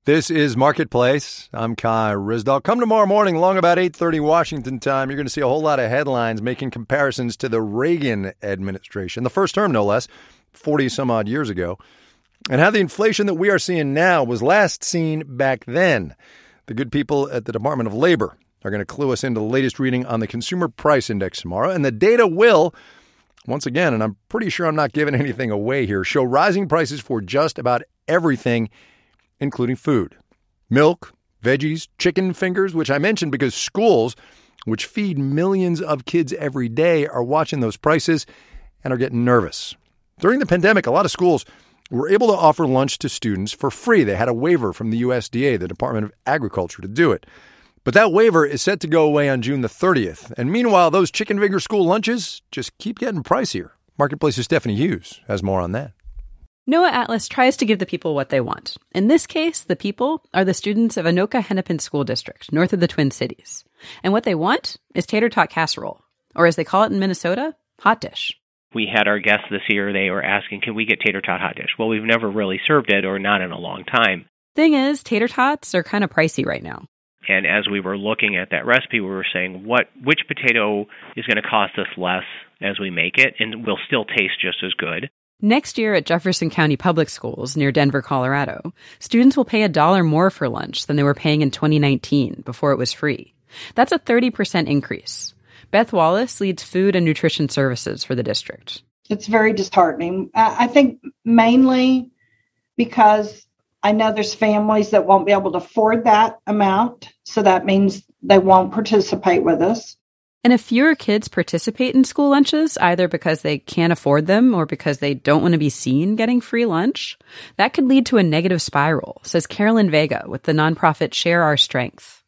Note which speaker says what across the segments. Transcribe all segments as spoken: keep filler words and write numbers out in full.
Speaker 1: This is Marketplace. I'm Kai Ryssdal. Come tomorrow morning, along about eight thirty Washington time. You're going to see a whole lot of headlines making comparisons to the Reagan administration, the first term no less, forty some odd years ago, and how the inflation that we are seeing now was last seen back then. The good people at the Department of Labor are going to clue us into the latest reading on the Consumer Price Index tomorrow, and the data will, once again, and I'm pretty sure I'm not giving anything away here, show rising prices for just about everything, including food. Milk, veggies, chicken fingers, which I mentioned because schools, which feed millions of kids every day, are watching those prices and are getting nervous. During the pandemic, a lot of schools were able to offer lunch to students for free. They had a waiver from the U S D A, the Department of Agriculture, to do it. But that waiver is set to go away on June the thirtieth. And meanwhile, those chicken finger school lunches just keep getting pricier. Marketplace's Stephanie Hughes has more on that.
Speaker 2: Noah Atlas tries to give the people what they want. In this case, the people are the students of Anoka Hennepin School District, north of the Twin Cities. And what they want is tater tot casserole, or as they call it in Minnesota, hot dish.
Speaker 3: We had our guests this year, they were asking, can we get tater tot hot dish? Well, we've never really served it, or not in a long time.
Speaker 2: Thing is, tater tots are kind of pricey right now.
Speaker 3: And as we were looking at that recipe, we were saying, what which potato is going to cost us less as we make it, and will still taste just as good.
Speaker 2: Next year at Jefferson County Public Schools near Denver, Colorado, students will pay a dollar more for lunch than they were paying in twenty nineteen before it was free. That's a thirty percent increase. Beth Wallace leads food and nutrition services for the district.
Speaker 4: It's very disheartening. I think mainly because I know there's families that won't be able to afford that amount, so that means they won't participate with us.
Speaker 2: And if fewer kids participate in school lunches, either because they can't afford them or because they don't want to be seen getting free lunch, that could lead to a negative spiral, says Carolyn Vega with the nonprofit Share Our Strength.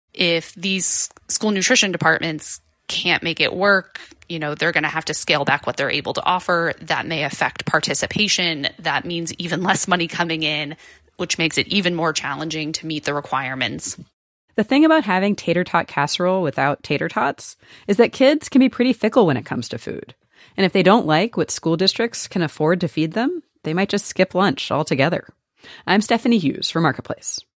Speaker 5: If these school nutrition departments can't make it work, you know, they're going to have to scale back what they're able to offer. That may affect participation. That means even less money coming in, which makes it even more challenging to meet the requirements.
Speaker 2: The thing about having tater tot casserole without tater tots is that kids can be pretty fickle when it comes to food. And if they don't like what school districts can afford to feed them, they might just skip lunch altogether. I'm Stephanie Hughes for Marketplace.